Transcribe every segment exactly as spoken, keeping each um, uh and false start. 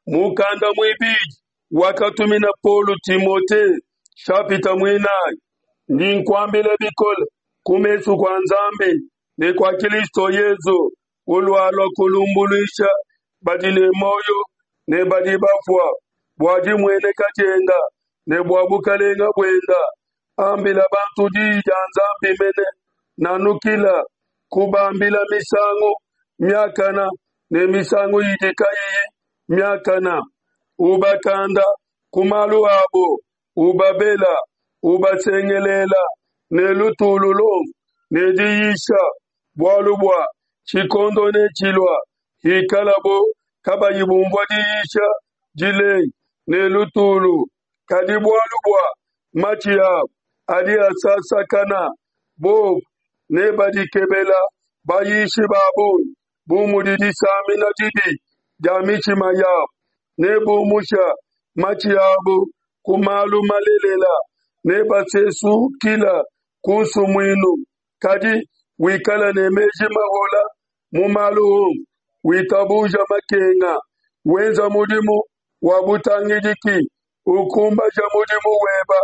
mukanda mwibiji wakatumina Paulo Timote shapita mwinayi ndi nkwambile bikola kumesu kwa nzambi ni kwa Kristo Yesu ulwalwa kulumbuluisha badile moyo ne badi bafwa bwadi mwene kajenda ne bwabukalenga bwenda ambila bantu dija nzambi mene nanukila kubambila misango myakana ne misango yidikayi myakana ubakanda kumalu abo ubabela ubasengelela ne lutululo ne diyisha bwalubwa chikondo ne chilwa hikalabo kabayibumbwa diyisha jile ne lutulu kadi bwalubwa machia adi asasa kana bo ne badi kebela bayishi babu bumudidi samina didi jamichi mayab ne bumusha machiabu kumalu malelela ne basesu kila kusu mwinu kadi wikala ne meji mahola mumalu witabuja makenga wenza mudimu wabutangidiki ukumba ja mudimu weba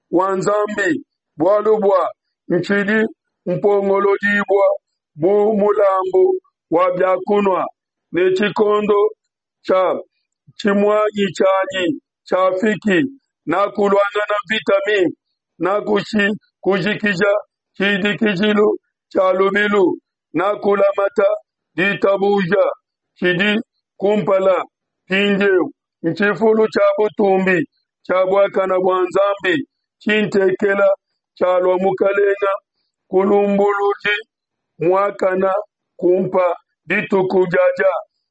wanzambi bwalubwa nchidi mpongolodibwa bu mulambu wabyakunwa ne chikondo cha chimwanyi chanyi chafiki na kulwanga na vitamini na kushi kujikija chidikijilu cha lubilu na kulamata ditabuja chidi kumpala kinjeu nchifulu cha butumbi cha bwakana bwanzambi chintekela cha lwamukalenga kulumbuluji mwakana kumpa ditukujaja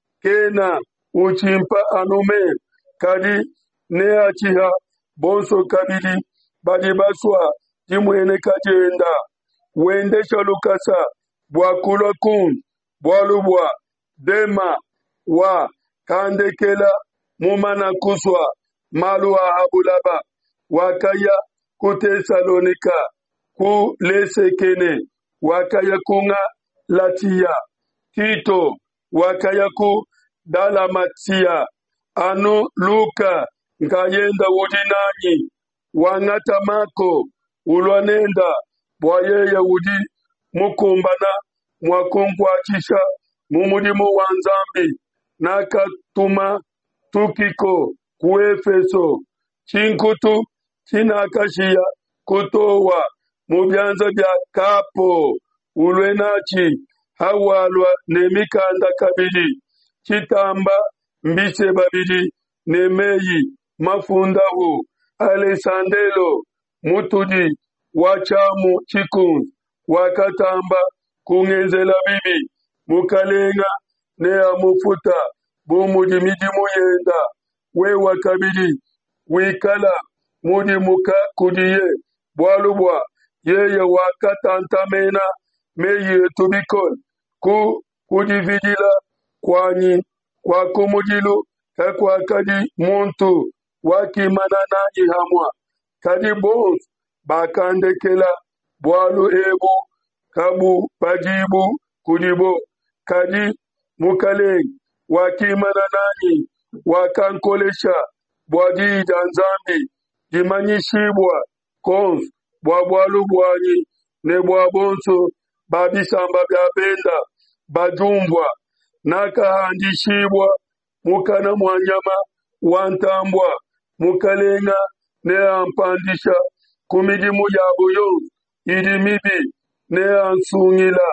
kena uchimpa anume kadi ne achiha bonso kabili badi baswa jimwene kajenda wende chalukasa bwakulwa kun bwalubwa dema wa kandekela mumana kuswa malu ahabulaba wakaya kutesalonika ku lesekene wakaya kunga latia Tito wakaya ku dalamatia anu Luka nkayenda wudinanyi wangata mako ulwanenda bwayeye wudi mukumbana mwakumpwachisha mumudimu wanzambi nakatuma tukiko kuefeso chinkutu chinakashia kutowa mubyanza bya kapo ulwenachi hawalwa nemikanda kabili chitamba mbise babili nemeyi mafundahu Alessandelo mutudi wachamu chikun wakatamba kungenzela bibi mukalenga ne amufuta bumudi midimu yenda we wakabili wikala mudi muka kudiye bwalubwa yeye wakatantamena meye tubikol ku kudividila kwanyi kwa kumudilu kakwa kadi muntu wakimanana ihamwa kadi bons bakandekela bwalu ebu kabu pajibu kudibo kadi mukaleng wakimananani wakankolesha bwadi danzambi dimanyishibwa kons bwabwalu bwanyi ne bwabonso babisamba byabenda bajumbwa nakahandishibwa mukana mwanyama wantambwa mukalenga ne ampandisha kumidimu yabo yo idimibi ne ansungila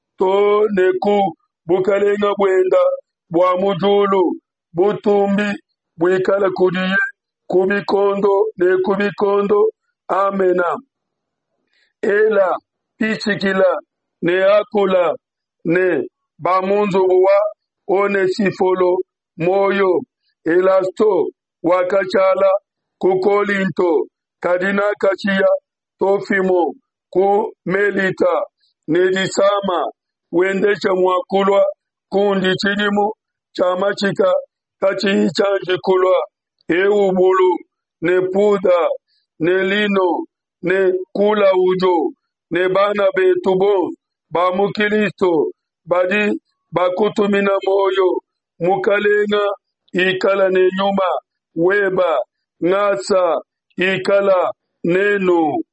to neku bukalenga bwenda bwa mujulu butumbi bwikala kudiye kubikondo ne kubikondo amena ela pichikila ne akula ne bamunzu buwa one sifolo moyo elasto wakachala kukolinto kadina kachia tofimo ku melita nedisama wendesha mwakulwa kundi chilimu chamachika kachi chanje kulwa eubulu ne puda ne lino ne kula ujo ne bana betubo ba mukilisto badi bakutumina moyo mukalenga ikala ne nyuma weba ngasa ikala neno